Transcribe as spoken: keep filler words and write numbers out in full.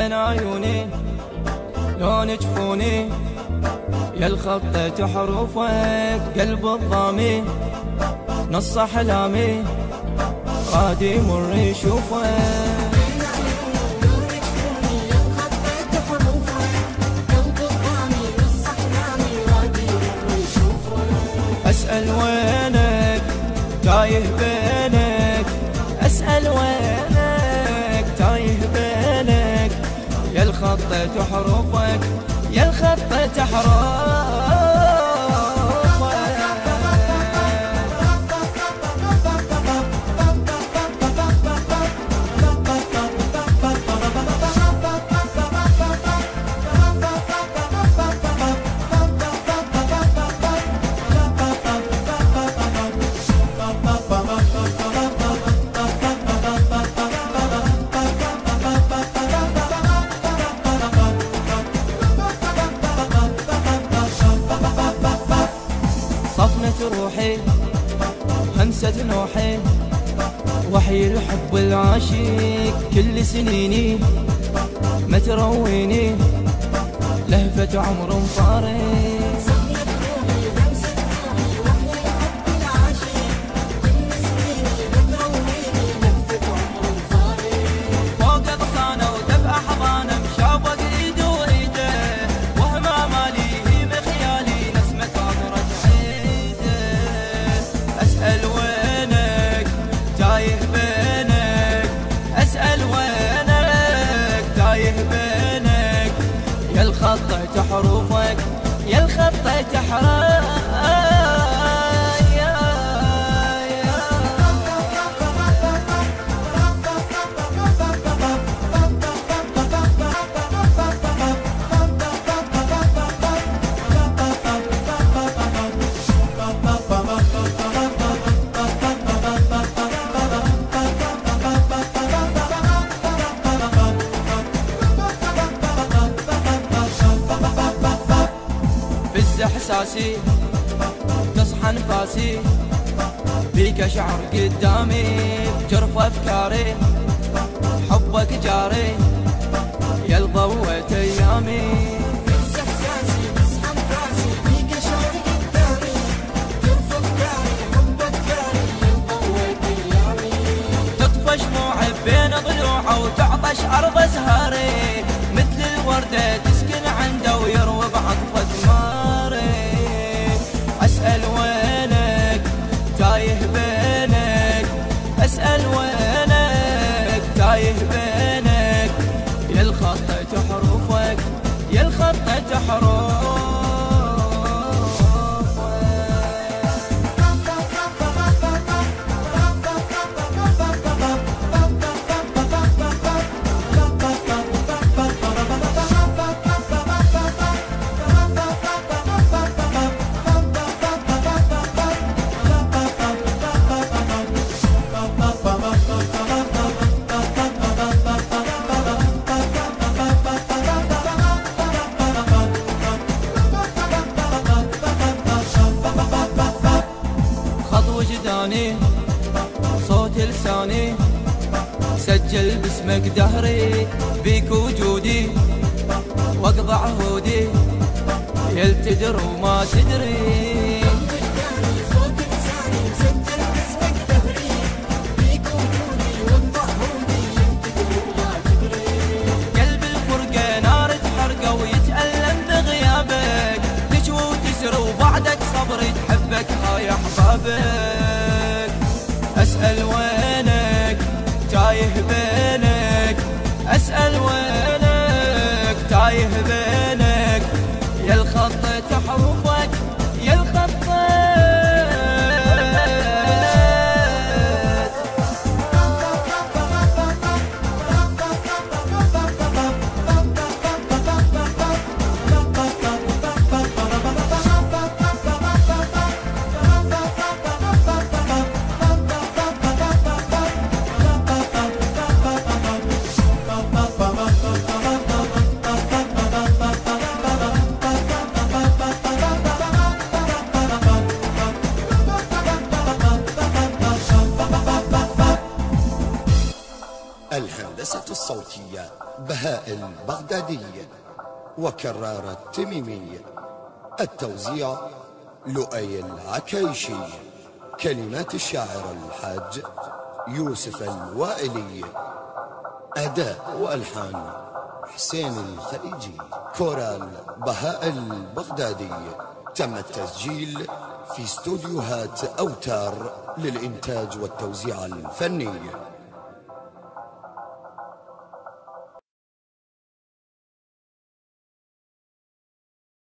بين عيوني لون جفوني، يا الخطة حروفك قلب الضامي، نص أحلامي غادي مر يشوفك. أسأل وينك تايه بينك، أسأل وينك تايه بينك، يا الخطة حروفك يا الخطة حروفك. صفنة روحي همسة نوحي، وحي الحب العاشق كل سنيني، ما ترويني لهفة عمر فارق. أسأل وينك تايه بينك، أسأل وينك تايه بينك، يا الخطة حروفك يا الخطة حروفك. فز احساسي تصحى نفاسي، بيك اشعر قدامي بجرف افكاري، حبك جاري يا الضوء ايامي. فز احساسي تصحى نفاسي، بيك اشعر قدامي بجرف افكاري، حبك جاري يا الضوء ايامي. تطفى شموعي بين ضلوعه وتعطش ارض ازهاري، مثل الوردة تسكن عنده ويروي بعطفك ماري. أسأل وينك تايه بينك، أسأل وينك تايه بينك، يا الخطة حروفك يا الخطة حروفك. وجداني صوت لساني سجل باسمك دهري، بيك وجودي واقضى عهودي، يل تدر وما تدري. صوت لساني مسجل باسمك دهري، بيك وجودي واقضى عهودي، يل تدر وما تدري. قلب الفرقة نار تحرقه ويتألم بغيابك، تجوى وتسر وبعدك صبري تحبك هاي احبابك. أسأل وينك تايه بينك، أسأل وينك تايه بينك، يا الخطة حروفك يا الخطة. Bye. الهندسة الصوتية بهاء البغدادي، وكرار التميمي. التوزيع لؤي العكايشي. كلمات الشاعر الحاج يوسف الوائلي. أداء وألحان حسين الخليجي. كورال بهاء البغدادي. تم التسجيل في استوديوهات أوتار للإنتاج والتوزيع الفني.